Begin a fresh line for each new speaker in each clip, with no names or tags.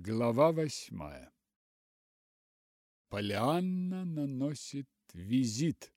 Глава 8. Полианна наносит визит.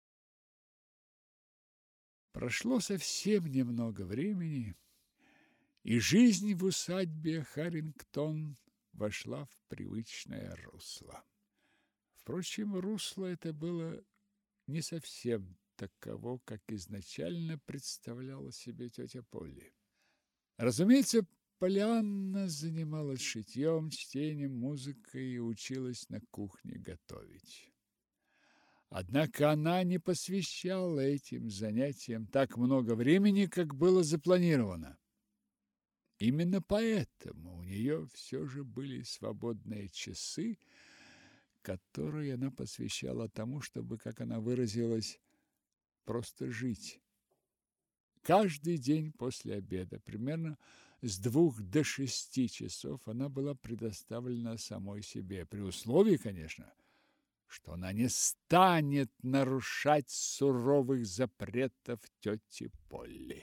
Прошло совсем немного времени, и жизнь в усадьбе Харрингтон вошла в привычное русло. Впрочем, русло это было не совсем таково, как изначально представляла себе тетя Полли. Разумеется, Полианна занималась шитьем, чтением, музыкой и училась на кухне готовить. Однако она не посвящала этим занятиям так много времени, как было запланировано. Именно поэтому у нее все же были свободные часы, которые она посвящала тому, чтобы, как она выразилась, просто жить. Каждый день после обеда, примерно с 2 до 6 часов, она была предоставлена самой себе, при условии, конечно, что она не станет нарушать суровых запретов тети Полли.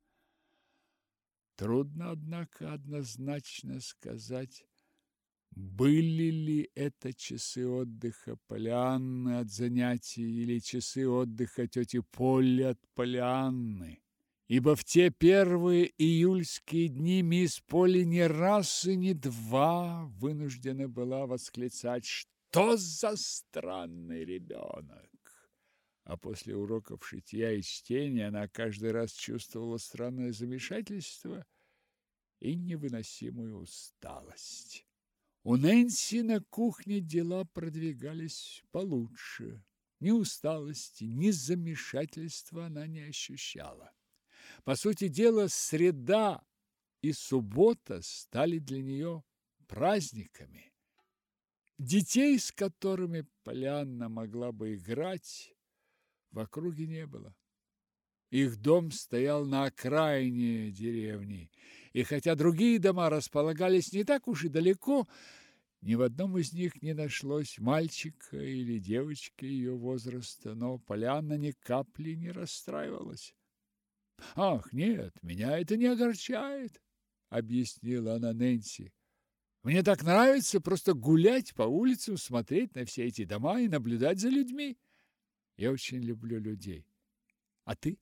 Трудно, однако, однозначно сказать, были ли это часы отдыха Полианны от занятий или часы отдыха тети Полли от Полианны. Ибо в те первые июльские дни мисс Полли не раз и не два вынуждена была восклицать: «Что за странный ребенок!» А после уроков шитья и чтения она каждый раз чувствовала странное замешательство и невыносимую усталость. У Нэнси на кухне дела продвигались получше. Ни усталости, ни замешательства она не ощущала. По сути дела, среда и суббота стали для нее праздниками. Детей, с которыми Полианна могла бы играть, в округе не было. Их дом стоял на окраине деревни, и хотя другие дома располагались не так уж и далеко, ни в одном из них не нашлось мальчика или девочки ее возраста, но Полианна ни капли не расстраивалась. «Ах, нет, меня это не огорчает», — объяснила она Нэнси. «Мне так нравится просто гулять по улицам, смотреть на все эти дома и наблюдать за людьми. Я очень люблю людей. А ты?»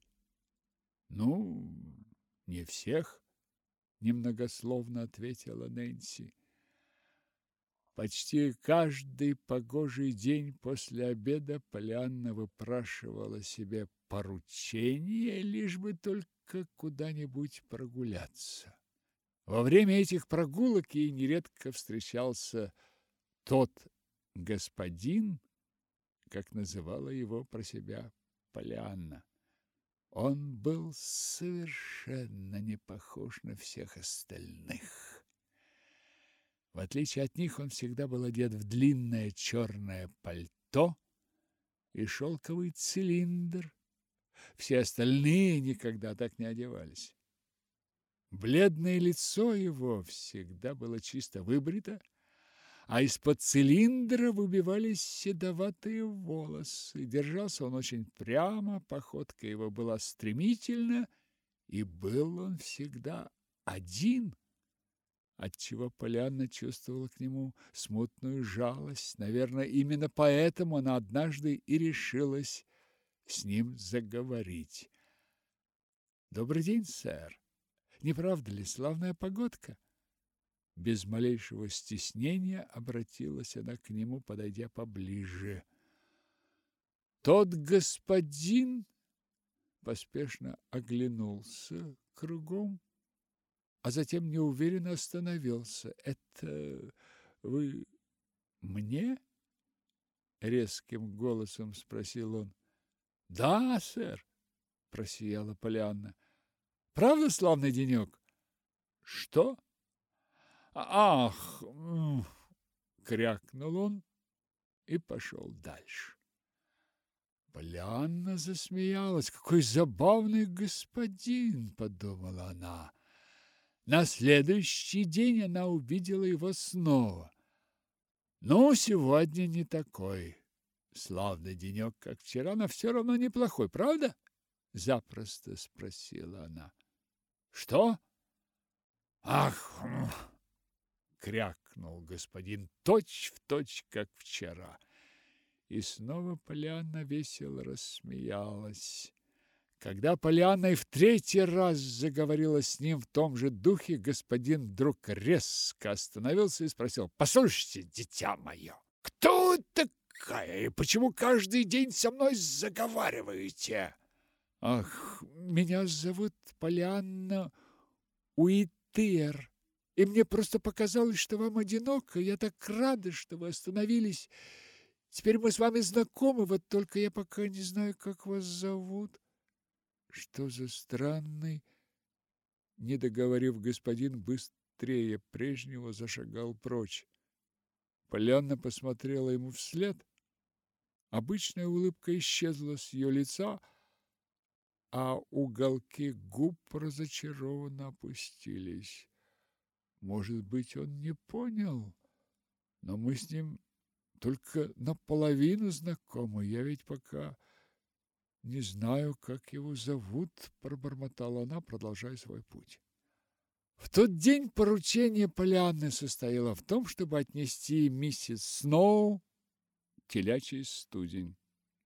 «Ну, не всех», — немногословно ответила Нэнси. Почти каждый погожий день после обеда Полианна выпрашивала себе поручение, лишь бы только куда-нибудь прогуляться. Во время этих прогулок ей нередко встречался тот господин, как называла его про себя Полианна. Он был совершенно не похож на всех остальных. В отличие от них, он всегда был одет в длинное черное пальто и шелковый цилиндр. Все остальные никогда так не одевались. Бледное лицо его всегда было чисто выбрито, а из-под цилиндра выбивались седоватые волосы. Держался он очень прямо, походка его была стремительна, и был он всегда один, отчего Полианна чувствовала к нему смутную жалость. Наверное, именно поэтому она однажды и решилась с ним заговорить. «Добрый день, сэр. Не правда ли, славная погодка?» Без малейшего стеснения обратилась она к нему, подойдя поближе. Тот господин поспешно оглянулся кругом, а затем неуверенно остановился. «Это вы мне?» — резким голосом спросил он. «Да, сэр», — просияла Полианна. «Правда славный денек?» «Что?» «Ах!» — крякнул он и пошел дальше. Полианна засмеялась. «Какой забавный господин!» — подумала она. На следующий день она увидела его снова. «Ну, сегодня не такой славный денек, как вчера, но все равно неплохой, правда?» — запросто спросила она. «Что?» «Ах!» — крякнул господин, точь-в-точь, как вчера. И снова Полианна весело рассмеялась. Когда Полианна и в третий раз заговорила с ним в том же духе, господин вдруг резко остановился и спросил: «Послушайте, дитя мое, кто вы такая и почему каждый день со мной заговариваете?» «Ах, меня зовут Полианна Уитер, и мне просто показалось, что вам одиноко. Я так рада, что вы остановились. Теперь мы с вами знакомы, вот только я пока не знаю, как вас зовут». Что за странный, не договорив, господин быстрее прежнего зашагал прочь. Полианна посмотрела ему вслед. Обычная улыбка исчезла с ее лица, а уголки губ разочарованно опустились. Может быть, он не понял, но мы с ним только наполовину знакомы. Я ведь пока не знаю, как его зовут, пробормотала она, продолжая свой путь. В тот день поручение Полианны состояло в том, чтобы отнести миссис Сноу телячий студень.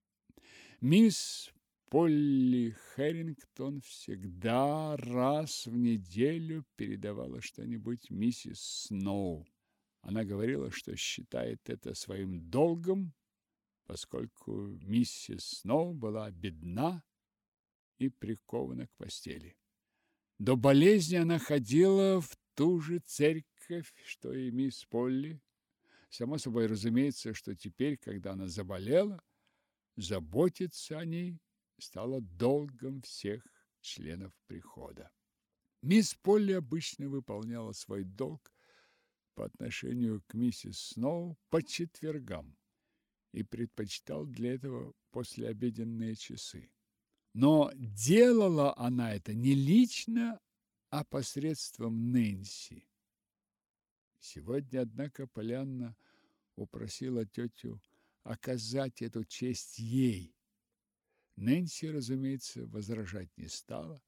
Мисс Полли Хэрингтон всегда раз в неделю передавала что-нибудь миссис Сноу. Она говорила, что считает это своим долгом, поскольку миссис Сноу была бедна и прикована к постели. До болезни она ходила в ту же церковь, что и мисс Полли. Само собой разумеется, что теперь, когда она заболела, заботиться о ней стало долгом всех членов прихода. Мисс Полли обычно выполняла свой долг по отношению к миссис Сноу по четвергам и предпочитал для этого послеобеденные часы. Но делала она это не лично, а посредством Нэнси. Сегодня, однако, Полианна упросила тетю оказать эту честь ей. Нэнси, разумеется, возражать не стала.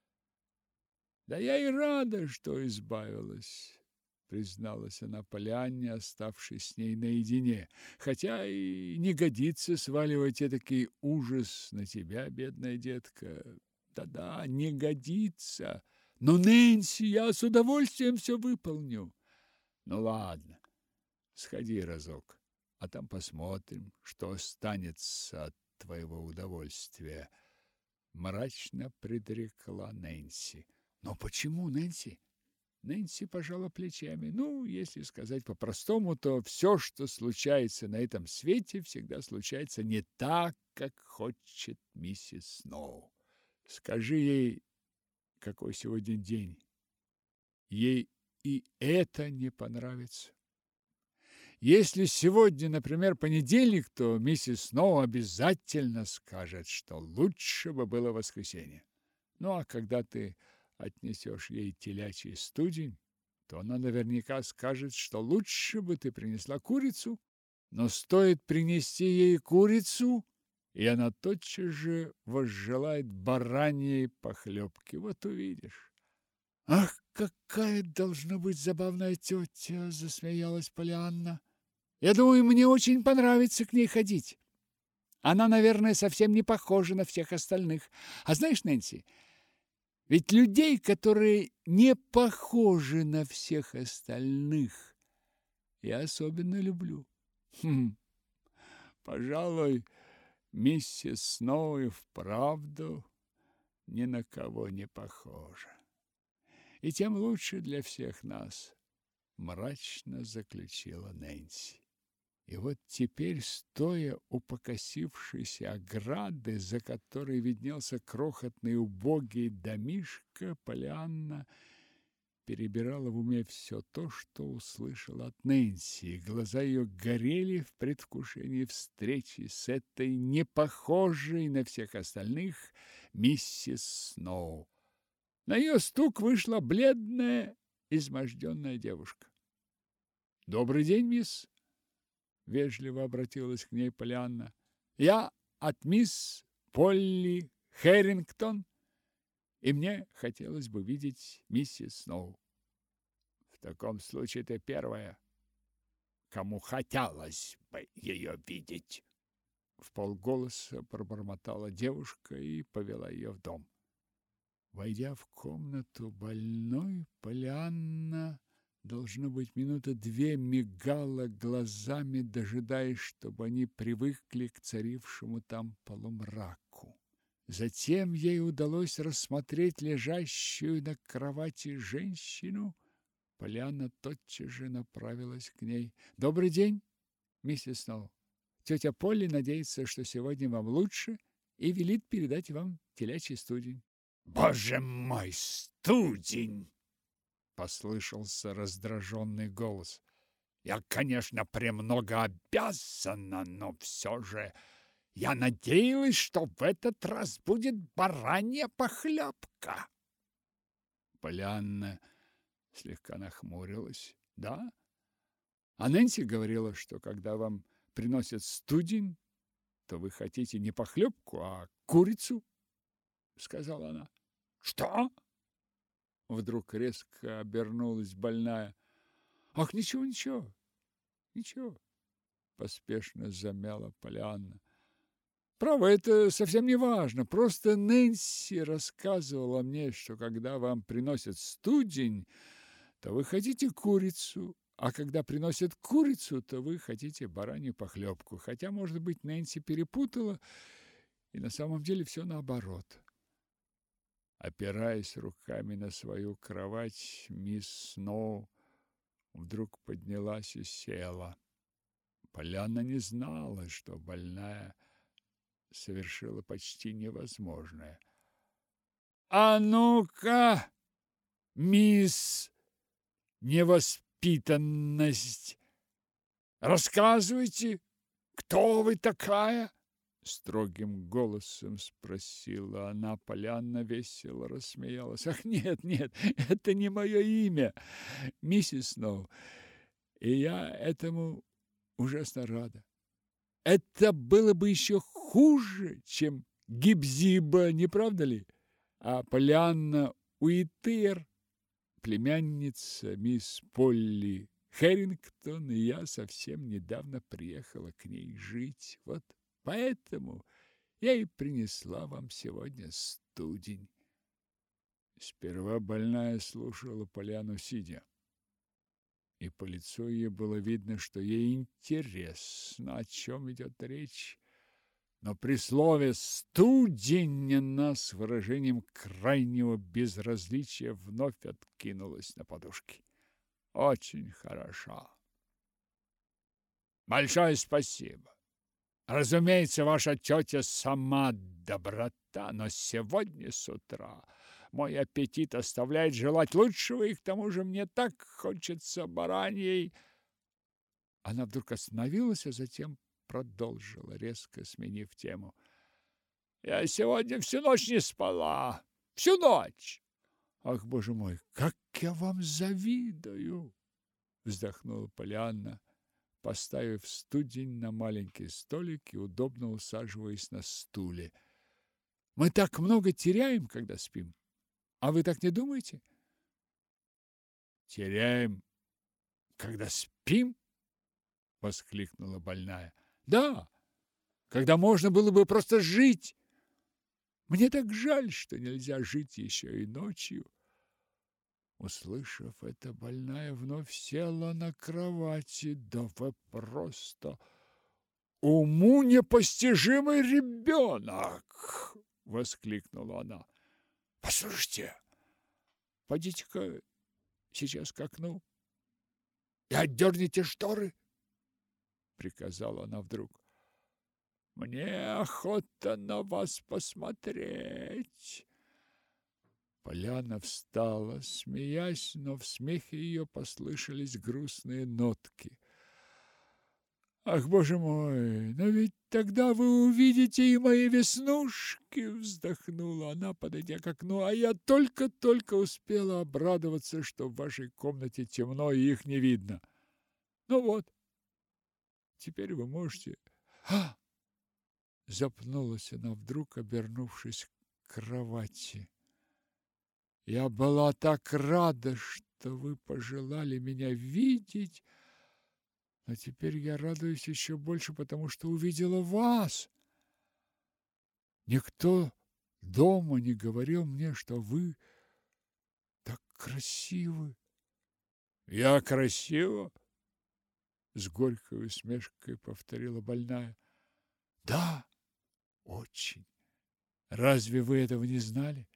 «Да я и рада, что избавилась», — призналась она Полианне, оставшись с ней наедине. «Хотя и не годится сваливать этакий ужас на тебя, бедная детка. Да-да, не годится. Но, Нэнси, я с удовольствием все выполню». «Ну, ладно, сходи разок, а там посмотрим, что останется от твоего удовольствия», — мрачно предрекла Нэнси. «Но почему, Нэнси?» Нэнси пожала плечами. «Ну, если сказать по-простому, то все, что случается на этом свете, всегда случается не так, как хочет миссис Сноу. Скажи ей, какой сегодня день. Ей и это не понравится. Если сегодня, например, понедельник, то миссис Сноу обязательно скажет, что лучше бы было воскресенье. Ну, а когда ты отнесешь ей телячий студень, то она наверняка скажет, что лучше бы ты принесла курицу. Но стоит принести ей курицу, и она тотчас же возжелает бараньей похлебки. Вот увидишь». «Ах, какая должна быть забавная тетя!» — засмеялась Полианна. «Я думаю, мне очень понравится к ней ходить. Она, наверное, совсем не похожа на всех остальных. А знаешь, Нэнси, ведь людей, которые не похожи на всех остальных, я особенно люблю. Пожалуй, миссис Сноу и вправду ни на кого не похожа. И тем лучше для всех нас», — мрачно заключила Нэнси. И вот теперь, стоя у покосившейся ограды, за которой виднелся крохотный убогий домишко, Полианна перебирала в уме все то, что услышала от Нэнси, и глаза ее горели в предвкушении встречи с этой непохожей на всех остальных миссис Сноу. На ее стук вышла бледная, изможденная девушка. «Добрый день, мисс!» — вежливо обратилась к ней Полианна. «Я от мисс Полли Хэрингтон, и мне хотелось бы видеть миссис Сноу». таком случае ты первая, кому хотелось бы ее видеть. Вполголоса пробормотала девушка и повела ее в дом. Войдя в комнату больной, Полианна, должно быть, минуты две мигала глазами, дожидаясь, чтобы они привыкли к царившему там полумраку. Затем ей удалось рассмотреть лежащую на кровати женщину. Полианна тотчас же направилась к ней. «Добрый день, миссис Сноу. Тетя Полли надеется, что сегодня вам лучше, и велит передать вам телячий студень». «Боже мой, студень!» — послышался раздраженный голос. «Я, конечно, премного обязана, но все же я надеялась, что в этот раз будет баранья похлебка». Полианна слегка нахмурилась. «Да? А Нэнси говорила, что когда вам приносят студень, то вы хотите не похлебку, а курицу?» — сказала она. «Что?» Вдруг резко обернулась больная. «Ах, ничего, ничего, ничего!» Поспешно замяла Полианна. «Право, это совсем не важно. Просто Нэнси рассказывала мне, что когда вам приносят студень, то вы хотите курицу, а когда приносят курицу, то вы хотите баранью похлебку. Хотя, может быть, Нэнси перепутала, и на самом деле все наоборот». Опираясь руками на свою кровать, мисс Сноу вдруг поднялась и села. Полианна не знала, что больная совершила почти невозможное. «А ну-ка, мисс Невоспитанность, рассказывайте, кто вы такая?» Строгим голосом спросила она. Полианна весело рассмеялась. «Ах, нет, нет, это не мое имя, миссис Сноу, и я этому ужасно рада. Это было бы еще хуже, чем Гибзиба, не правда ли? А Полианна Уитер, племянница мисс Полли Хэрингтон, и я совсем недавно приехала к ней жить. Вот поэтому я и принесла вам сегодня студень». Сперва больная слушала Полианну сидя, и по лицу ее было видно, что ей интересно, о чем идет речь. Но при слове «студень» она с выражением крайнего безразличия вновь откинулась на подушки. «Очень хорошо. Большое спасибо. Разумеется, ваша тетя сама доброта, но сегодня с утра мой аппетит оставляет желать лучшего, и к тому же мне так хочется бараньей». Она вдруг остановилась, а затем продолжила, резко сменив тему. «Я сегодня всю ночь не спала. Всю ночь. Ах, боже мой, как я вам завидую!» Вздохнула Полианна, поставив студень на маленький столик и удобно усаживаясь на стуле. «Мы так много теряем, когда спим. А вы так не думаете?» «Теряем, когда спим?» — воскликнула больная. «Да, когда можно было бы просто жить. Мне так жаль, что нельзя жить еще и ночью». Услышав это, больная вновь села на кровати. «Да вы просто уму непостижимый ребенок!» — воскликнула она. «Послушайте, пойдите-ка сейчас к окну и отдерните шторы», — приказала она вдруг. «Мне охота на вас посмотреть». Полианна встала, смеясь, но в смехе ее послышались грустные нотки. «Ах, боже мой, но ведь тогда вы увидите и мои веснушки!» — вздохнула она, подойдя к окну. «А я только-только успела обрадоваться, что в вашей комнате темно и их не видно. Ну вот, теперь вы можете...» «А!» — запнулась она вдруг, обернувшись к кровати. «Я была так рада, что что вы пожелали меня видеть, но теперь я радуюсь еще больше, потому что увидела вас. Никто дома не говорил мне, что вы так красивы. Я красива? С горькой усмешкой повторила больная. Да, очень. Разве вы этого не знали?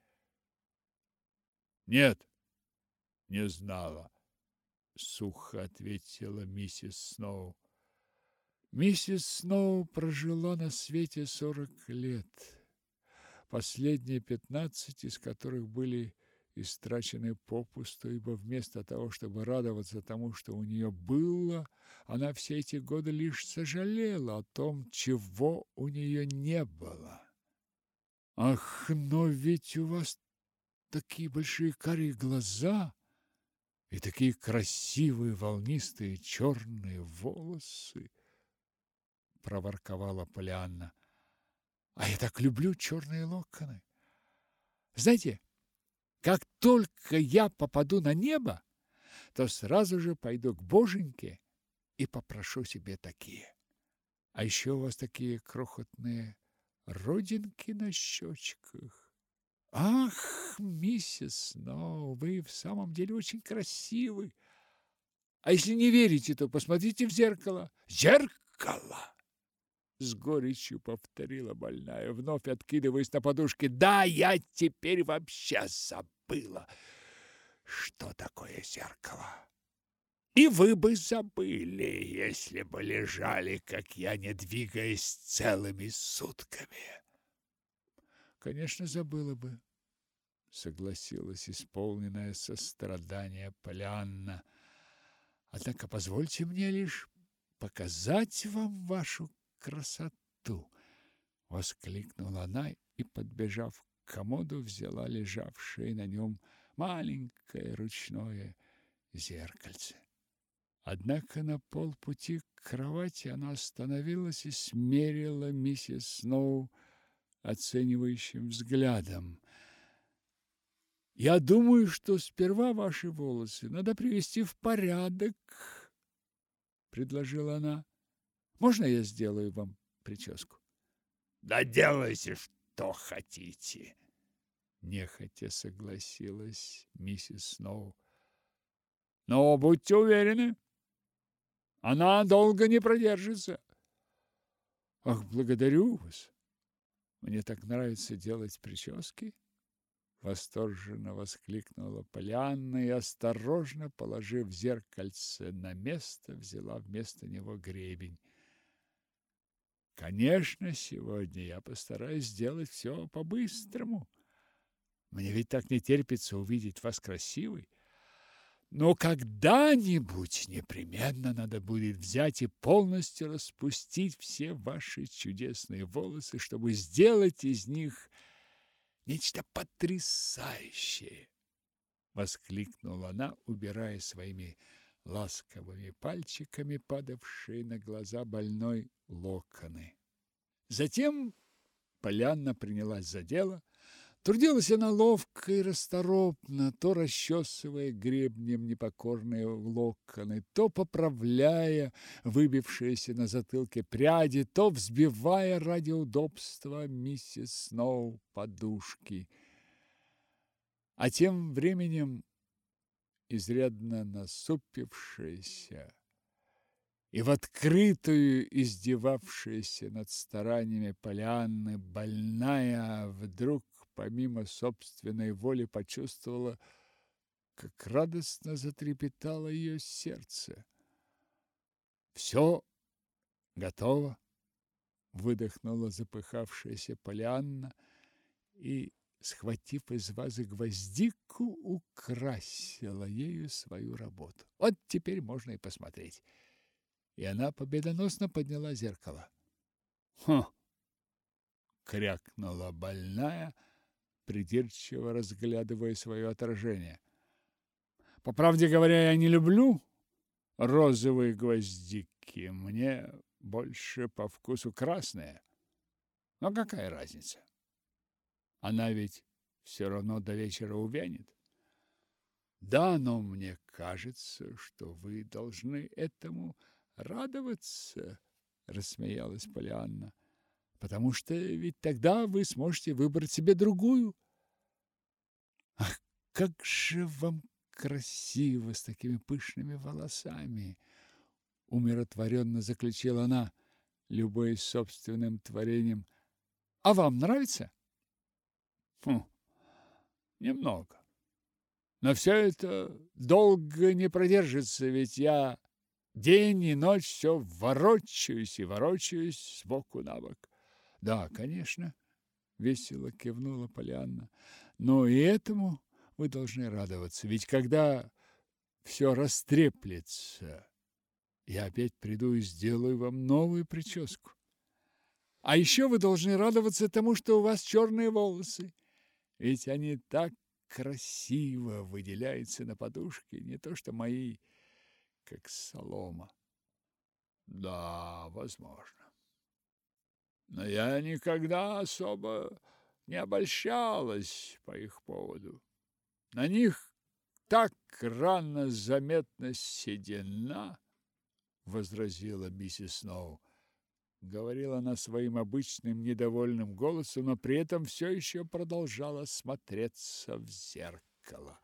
Нет, не знала, сухо ответила миссис Сноу. Миссис Сноу прожила на свете 40 лет, последние 15 из которых были истрачены попусту, ибо вместо того, чтобы радоваться тому, что у нее было, она все эти годы лишь сожалела о том, чего у нее не было. Ах, но ведь у вас такие большие карие глаза и такие красивые волнистые черные волосы, проворковала Полианна. А я так люблю черные локоны. Знаете, как только я попаду на небо, то сразу же пойду к Боженьке и попрошу себе такие. А еще у вас такие крохотные родинки на щечках. Ах, миссис Сноу, вы в самом деле очень красивы. А если не верите, то посмотрите в зеркало. Зеркало! С горечью повторила больная, вновь откидываясь на подушке. Да, я теперь вообще забыла, что такое зеркало. И вы бы забыли, если бы лежали, как я, не двигаясь целыми сутками. Конечно, забыла бы, согласилась исполненная сострадания Полианна. Однако позвольте мне лишь показать вам вашу красоту, воскликнула она и, подбежав к комоду, взяла лежавшее на нем маленькое ручное зеркальце. Однако на полпути к кровати она остановилась и смерила миссис Сноу оценивающим взглядом. «Я думаю, что сперва ваши волосы надо привести в порядок», — предложила она. «Можно я сделаю вам прическу?» «Да делайте, что хотите», — нехотя согласилась миссис Сноу. «Но будьте уверены, она долго не продержится». «Ах, благодарю вас! Мне так нравится делать прически!» Восторженно воскликнула Полианна и, осторожно положив зеркальце на место, взяла вместо него гребень. «Конечно, сегодня я постараюсь сделать все по-быстрому. Мне ведь так не терпится увидеть вас красивой. Но когда-нибудь непременно надо будет взять и полностью распустить все ваши чудесные волосы, чтобы сделать из них нечто потрясающее!» Воскликнула она, убирая своими ласковыми пальчиками падавшие на глаза больной локоны. Затем Полианна принялась за дело. Трудилась она ловко и расторопно, то расчесывая гребнем непокорные локоны, то поправляя выбившиеся на затылке пряди, то взбивая ради удобства миссис Сноу подушки. А тем временем изрядно насупившаяся и в открытую издевавшаяся над стараниями Полианны больная вдруг помимо собственной воли почувствовала, как радостно затрепетало ее сердце. «Все готово!» — выдохнула запыхавшаяся Полианна и, схватив из вазы гвоздику, украсила ею свою работу. «Вот теперь можно и посмотреть!» И она победоносно подняла зеркало. «Хм!» — крякнула больная, придирчиво разглядывая свое отражение. «По правде говоря, я не люблю розовые гвоздики. Мне больше по вкусу красные. Но какая разница? Она ведь все равно до вечера увянет». Да, но мне кажется, что вы должны этому радоваться, рассмеялась Полианна, потому что ведь тогда вы сможете выбрать себе другую. Ах, как же вам красиво с такими пышными волосами, умиротворенно заключила она, любуясь собственным творением. А вам нравится? Хм, немного. Но все это долго не продержится, ведь я день и ночь все ворочаюсь и ворочаюсь с боку на бок. Да, конечно, весело кивнула Полианна. Но и этому вы должны радоваться, ведь когда все растреплется, я опять приду и сделаю вам новую прическу. А еще вы должны радоваться тому, что у вас черные волосы, ведь они так красиво выделяются на подушке, не то что мои, как солома. Да, возможно. Но я никогда особо не обольщалась по их поводу. На них так рано заметна седина, возразила миссис Сноу. Говорила она своим обычным недовольным голосом, но при этом все еще продолжала смотреться в зеркало.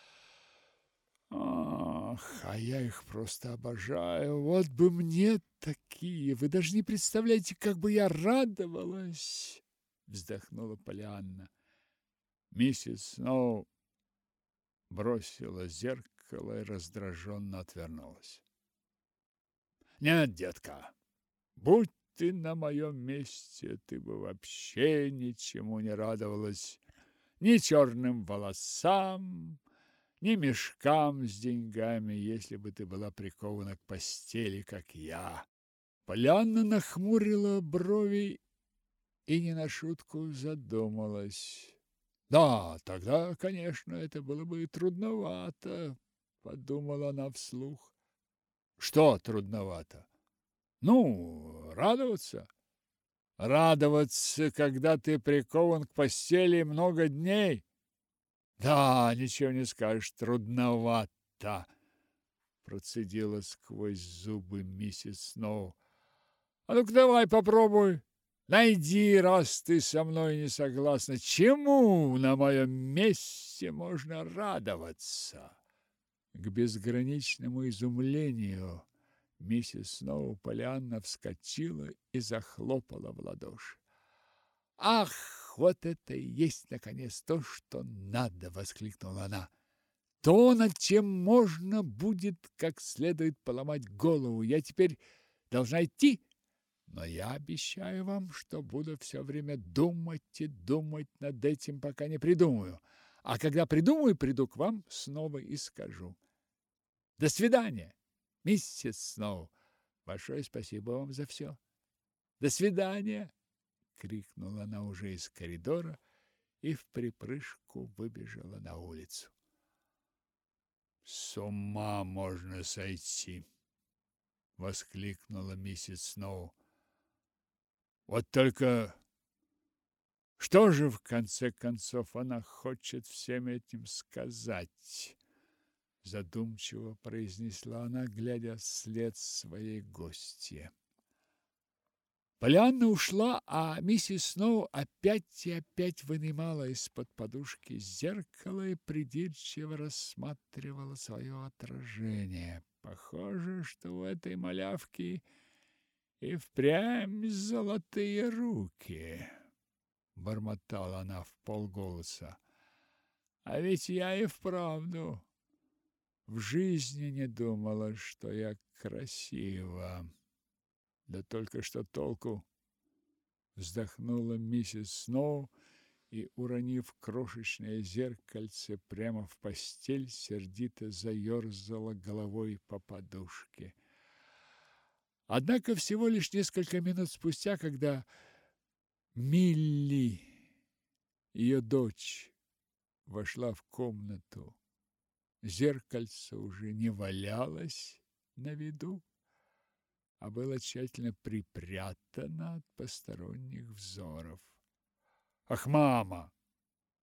Ах, а я их просто обожаю. Вот бы мне такие. Вы даже не представляете, как бы я радовалась, вздохнула Полианна. Миссис Сноу бросила зеркало и раздраженно отвернулась. Нет, детка, будь ты на моем месте, ты бы вообще ничему не радовалась. Ни черным волосам, ни мешкам с деньгами, если бы ты была прикована к постели, как я. Полианна нахмурила брови и не на шутку задумалась. Да, тогда, конечно, это было бы трудновато, подумала она вслух. Что трудновато? Ну, радоваться. Радоваться, когда ты прикован к постели много дней. Да, ничего не скажешь, трудновато, процедила сквозь зубы миссис Сноу. А ну-ка давай попробуй. Найди, раз ты со мной не согласна, чему на моем месте можно радоваться. К безграничному изумлению миссис Сноу Полианна вскочила и захлопала в ладоши. «Ах, вот это и есть, наконец, то, что надо!» — воскликнула она. «То, над чем можно будет как следует поломать голову. Я теперь должна идти, но я обещаю вам, что буду все время думать и думать над этим, пока не придумаю. А когда придумаю, приду к вам снова и скажу. До свидания, миссис Сноу. Большое спасибо вам за все. До свидания!» — крикнула она уже из коридора и вприпрыжку выбежала на улицу. «С ума можно сойти!» — воскликнула миссис Сноу. «Вот только что же, в конце концов, она хочет всем этим сказать?» Задумчиво произнесла она, глядя вслед своей гостье. Полианна ушла, а миссис Сноу опять и опять вынимала из-под подушки зеркало и придирчиво рассматривала свое отражение. Похоже, что у этой малявки и впрямь золотые руки, бормотала она вполголоса. А ведь я и вправду в жизни не думала, что я красива. Да только что толку, вздохнула миссис Сноу и, уронив крошечное зеркальце прямо в постель, сердито заерзала головой по подушке. Однако всего лишь несколько минут спустя, когда Милли, ее дочь, вошла в комнату, зеркальце уже не валялось на виду, а было тщательно припрятано от посторонних взоров. «Ах, мама!»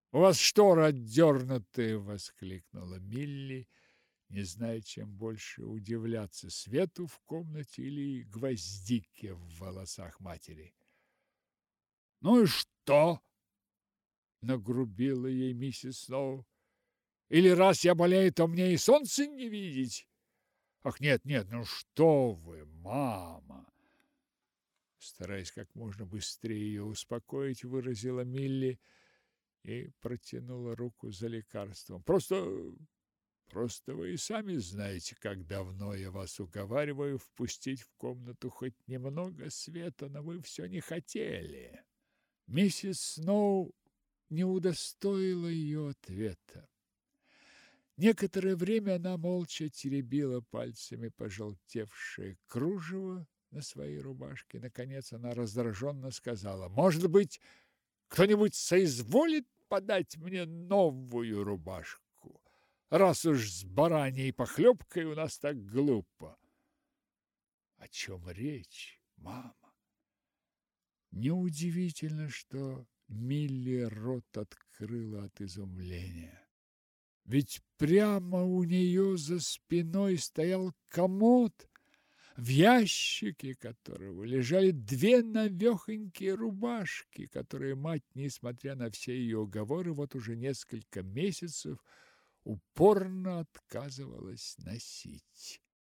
У вас шторы отдернуты!» – воскликнула Милли, не зная, чем больше удивляться: свету в комнате или гвоздике в волосах матери. «Ну и что?» – нагрубила ей миссис Сноу. «Или раз я болею, то мне и солнца не видеть? Ах, нет, нет, ну что вы, мама!» Стараясь как можно быстрее ее успокоить, выразила Милли и протянула руку за лекарством. Просто вы и сами знаете, как давно я вас уговариваю впустить в комнату хоть немного света, но вы все не хотели». Миссис Сноу не удостоила ее ответа. Некоторое время она молча теребила пальцами пожелтевшее кружево на своей рубашке. Наконец она раздраженно сказала: «Может быть, кто-нибудь соизволит подать мне новую рубашку, раз уж с бараньей похлебкой у нас так глупо?» «О чем речь, мама?» Неудивительно, что Милли рот открыла от изумления. Ведь прямо у нее за спиной стоял комод, в ящике которого лежали две навехонькие рубашки, которые мать, несмотря на все ее уговоры, вот уже несколько месяцев упорно отказывалась носить.